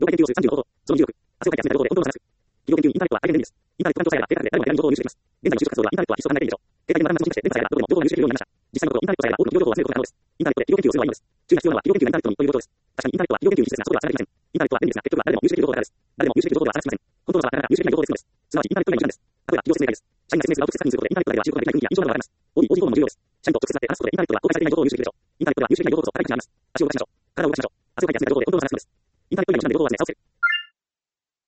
研究をする30の報道、その20億、汗をかいて集めた情報で本当の話す。企業研究インターネットは大変便利です。インターネット環境さえあれば、データで誰も誰も情報を入手できます。現在の就職活動はインターネットは必須と考えていいでしょう。携帯電話の進化して、電波さえあればどこでも情報を入手できるようになりました。実際のところ、インターネットさえあれば多くの企業情報を集めることが可能です。インターネットで企業研究をするのはいいのです。注意が必要なのは企業研究がインターネットにということです。確かにインターネットは企業研究に不適切なことがされていません。インターネットは便利ですが、結局は誰でも入手できる情報だからです。誰でも入手できる情報では探しません。本当のはなかなか入手できない情報ですのです。すなわちインターネット以外の手段です。例えば企業説明会です。社員が説明するアウトプット確認することでインターネットでは知ることができない雰囲気や印象などがあります。OB 報道も重要です。社員と直接会って話すことでインターネットでは公開されていない情報を入手できるでしょう。インターネットでは入手できない情報こそ高い価値があります。足を動かしましょう。体を動かしましょう。汗をかいて集めた情報で本当の話すのです。インターネット以外の手段で情報を集め、差をつける。